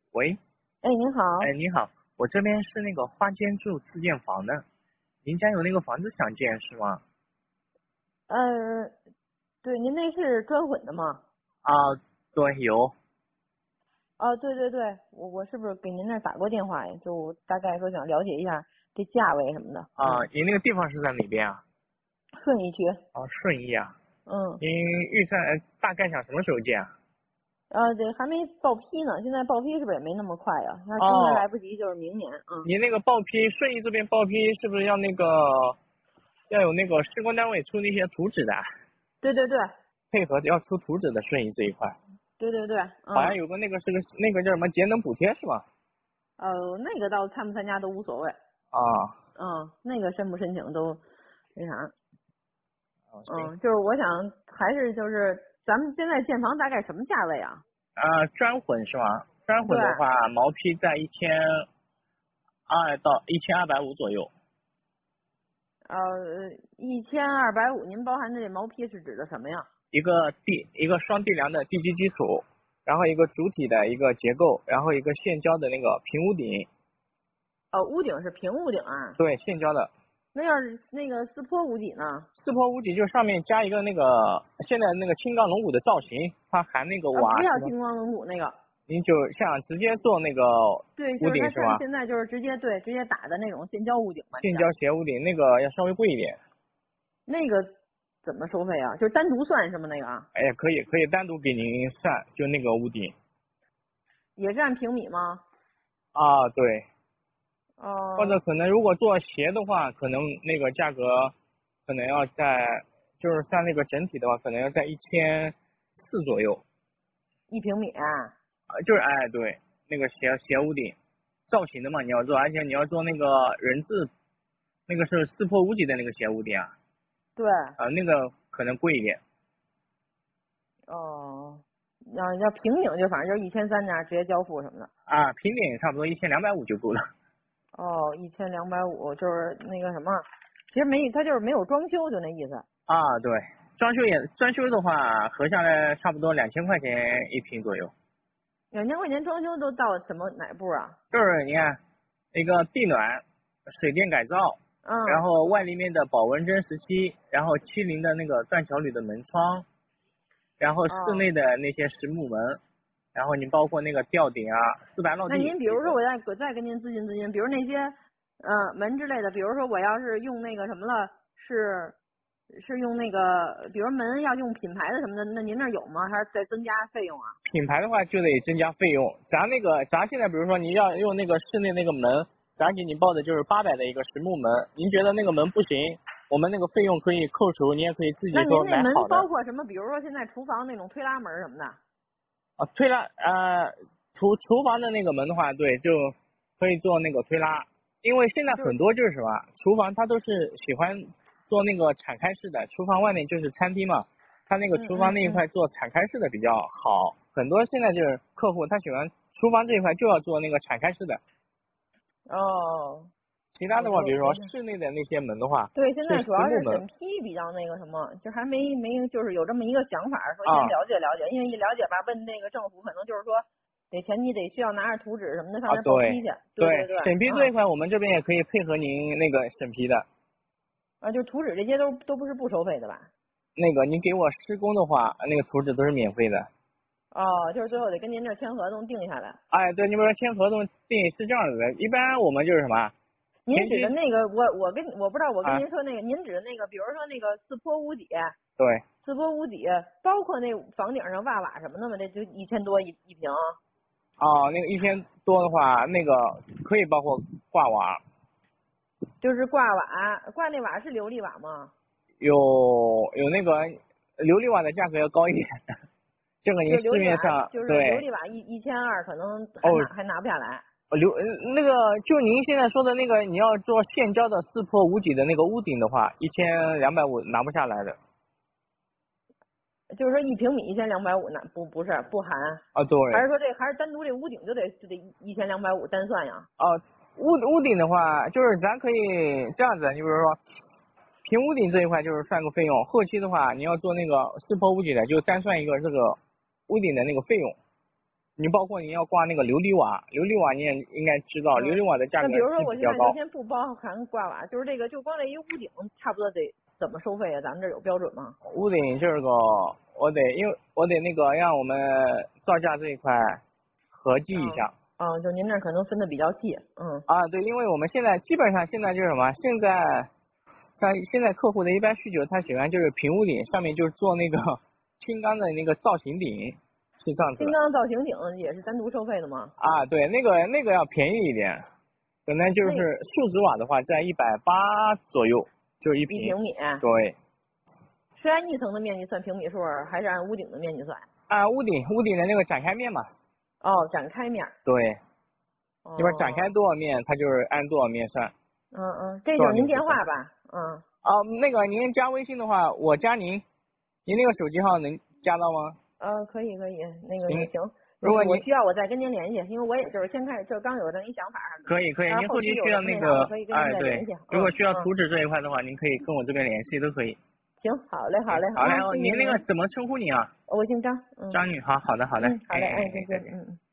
喂， 哎，您好。 哎，你好，我这边是那个花间住自建房的，您家有那个房子想建是吗？ 呃，对，您那是专混的吗？ 啊，对，有。 哦，对对对，我是不是给您那儿打过电话呀？就大概说想了解一下这价位什么的。 啊，您那个地方是在哪边啊？ 顺义区。 啊，顺义啊。 嗯。 您预算大概想什么时候建啊？ 对，还没报批呢，现在报批是不是也没那么快呀？那今年哦， 来不及，就是明年。嗯。 您那个报批，顺义这边报批是不是要要有那个施工单位出那些图纸的， 对对对配合要出图纸的顺义这一块， 对对对。 好像嗯。 有个那个叫什么节能补贴是吧？ 那个倒参不参加都无所谓。 啊， 那个申不申请都那啥。 行。 就是我想还是就是咱们现在建房大概什么价位啊？ 啊，专混是吗？专对。 混的话，毛坯在1200到1250左右。 1250，您包含的这毛坯是指的什么呀？ 一个双地梁的地基基础，然后一个主体的一个结构，然后一个现浇的那个平屋顶。 屋顶是平屋顶啊？ 对，现浇的。 那要是那个四坡屋脊呢？ 四坡屋脊就上面加一个那个现在那个轻钢龙骨的造型，它含那个瓦什么， 不要金光轮毂那个。 您就像直接做那个对， 屋就是它顶是吧？ 现在就是直接打的那种现浇屋顶嘛。 现浇斜屋顶那个要稍微贵一点。 那个怎么收费啊？就是单独算是吗？那个啊？ 哎，可以单独给您算，就那个屋顶。 也是按平米吗？ 啊，对。或者哦。 可能如果做斜的话，可能那个价格可能要在，就是算那个整体的话，可能要在1400左右。 一平米啊？ 就是哎对，那个斜屋顶造型的嘛，你要做，而且你要做那个人字，那个是四坡屋脊的那个斜屋顶啊。 对。 那个可能贵一点。 哦。要平顶就反正就是1300那直接交付什么的。 啊，平顶差不多1250就够了。 1250就是那个什么，其实没，它就是没有装修，就那意思。 啊，对，装修的话，合下来差不多2000块钱一平左右。 2000块钱装修都到哪步啊？ 就是你看，一个地暖、水电改造，然后外立面的保温真实漆，然后70的那个断桥铝的门窗，然后室内的那些实木门，然后你包括那个吊顶啊、四白落地。 那您比如说我再跟您咨询，比如那些门之类的，比如说我要是用那个什么了，是用那个，比如门要用品牌的什么的，那您那儿有吗？还是再增加费用啊？ 品牌的话就得增加费用，咱现在比如说你要用那个室内那个门，咱给你报的就是800的一个实木门，您觉得那个门不行，我们那个费用可以扣除，你也可以自己那您说那门买好的。 包括什么？比如说现在厨房那种推拉门什么的。 推拉厨房的那个门的话，对，就可以做那个推拉，因为现在很多就是什么，厨房它都是喜欢做那个敞开式的，厨房外面就是餐厅嘛，它那个厨房那一块做敞开式的比较好，很多现在就是客户他喜欢厨房这一块就要做那个敞开式的。 哦。 其他的话，比如说室内的那些门的话， 对，现在主要是实木门。 审批比较那个什么，就还没就是有这么一个想法，说先了解了解，因为一了解吧，问那个政府可能就是说得前期得需要拿着图纸什么的上那报批去。对， 审批这一块我们这边也可以配合您那个审批的。 就图纸这些都不是不收费的吧？ 那个您给我施工的话，那个图纸都是免费的。 就是最后得跟您这签合同定下来。 哎，对，你比如说签合同定是这样子的，一般我们就是什么？ 您指的那个，我不知道，我跟您说那个，您指的那个，比如说那个四坡屋脊。 对。 四坡屋脊包括那房顶上瓦什么的吗？这就1000多一平。 那个1000多的话，那个可以包括挂瓦。 就是挂瓦，挂那瓦是琉璃瓦吗？ 有那个琉璃瓦的价格要高一点，这个您市面上就是对。 琉璃瓦1200可能还拿不下来。 那个就您现在说的那个，你要做现浇的四坡屋脊的那个屋顶的话，1250拿不下来的。 就是说1平米1250拿不是不含。 对。 还是说还是单独这屋顶就得1250单算呀？ 屋顶的话，就是咱可以这样子，你比如说平屋顶这一块就是算个费用，后期的话你要做那个四坡屋脊的，就单算一个这个屋顶的那个费用。 你包括你要挂那个琉璃瓦，琉璃瓦你也应该知道，琉璃瓦的价格那比如说我是比较高。 现在就先不包含挂瓦，就是这个就光这一屋顶，差不多得怎么收费啊？咱们这有标准吗？ 屋顶这个因为我得那个让我们造价这一块合计一下。 就您那可能分的比较细。 对，因为我们基本上现在就是什么，像现在客户的一般需求，他喜欢就是平屋顶，上面就是做那个轻钢的那个造型顶，是这样子的。 轻钢造型顶也是单独收费的吗？ 对，那个要便宜一点，可能就是树脂瓦的话在180左右，就是一平米。 对。 是按一层的面积算平米数，还是按屋顶的面积算？ 按屋顶的那个展开面嘛。 展开面。 对。你把展开多少面，它就是按多少面算。 这就是您电话吧？ 那个您加微信的话，我加您那个手机号能加到吗？ 可以，那个也行。 如果我需要我再跟您联系，因为我也就是先开始就刚有这么一想法。 可以，您后期需要那个可以跟您再对联系。 如果需要图纸这一块的话，您可以跟我这边联系都可以。 行，好嘞。 您那个怎么称呼你啊？ 我姓张。 张女，好的。 好嘞，再见。